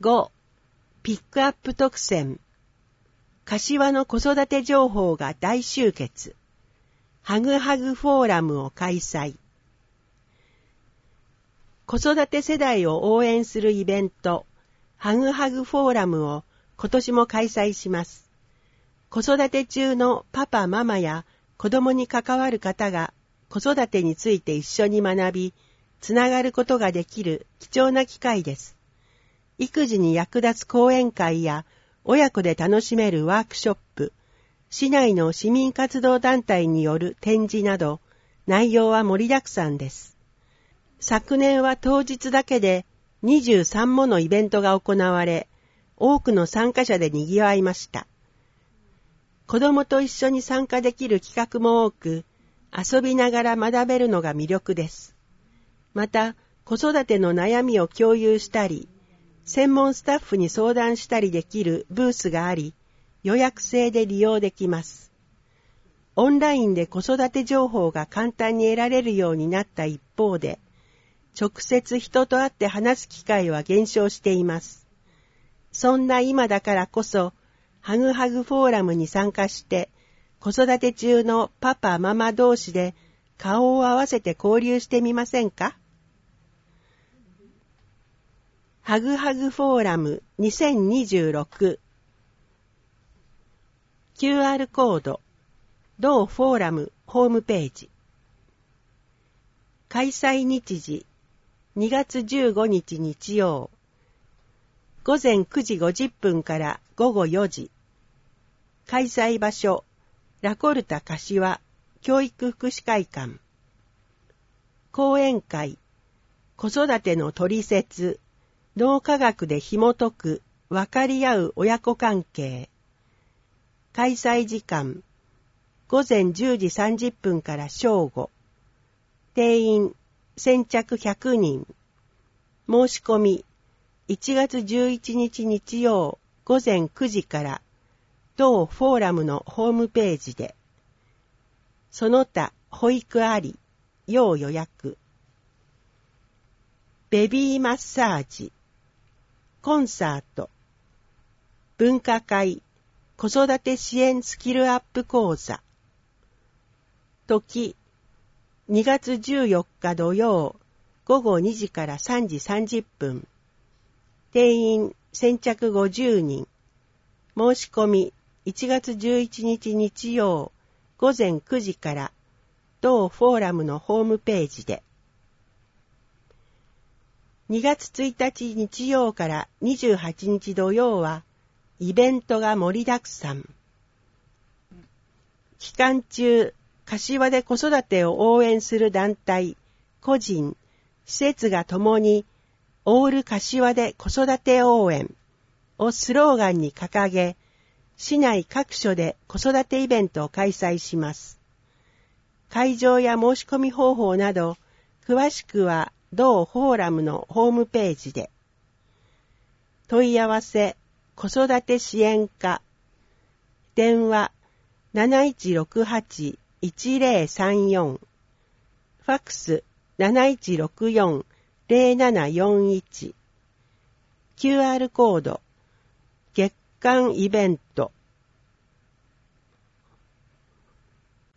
5. ピックアップ特選。柏の子育て情報が大集結。ハグハグフォーラムを開催。子育て世代を応援するイベント、ハグハグフォーラムを今年も開催します。子育て中のパパママや子供に関わる方が子育てについて一緒に学び、つながることができる貴重な機会です。育児に役立つ講演会や親子で楽しめるワークショップ、市内の市民活動団体による展示など、内容は盛りだくさんです。昨年は当日だけで23ものイベントが行われ、多くの参加者で賑わいました。子供と一緒に参加できる企画も多く、遊びながら学べるのが魅力です。また、子育ての悩みを共有したり、専門スタッフに相談したりできるブースがあり、予約制で利用できます。オンラインで子育て情報が簡単に得られるようになった一方で、直接人と会って話す機会は減少しています。そんな今だからこそ、ハグハグフォーラムに参加して、子育て中のパパママ同士で顔を合わせて交流してみませんか？ハグハグフォーラム2026 QR コード同フォーラムホームページ開催日時2月15日日曜午前9時50分から午後4時開催場所ラコルタ柏教育福祉会館講演会子育てのトリセツ脳科学で紐解く分かり合う親子関係開催時間午前10時30分から正午定員先着100人申し込み1月11日日曜午前9時から同フォーラムのホームページでその他保育あり要予約ベビーマッサージコンサート文化会子育て支援スキルアップ講座時2月14日土曜午後2時から3時30分定員先着50人申し込み1月11日日曜午前9時から同フォーラムのホームページで2月1日日曜から28日土曜はイベントが盛りだくさん。期間中、柏で子育てを応援する団体、個人、施設がともにオール柏で子育て応援をスローガンに掲げ、市内各所で子育てイベントを開催します。会場や申し込み方法など、詳しくは同フォーラムのホームページで。問い合わせ、子育て支援課。電話、7168-1034。ファックス、7164-0741。QR コード、月間イベント。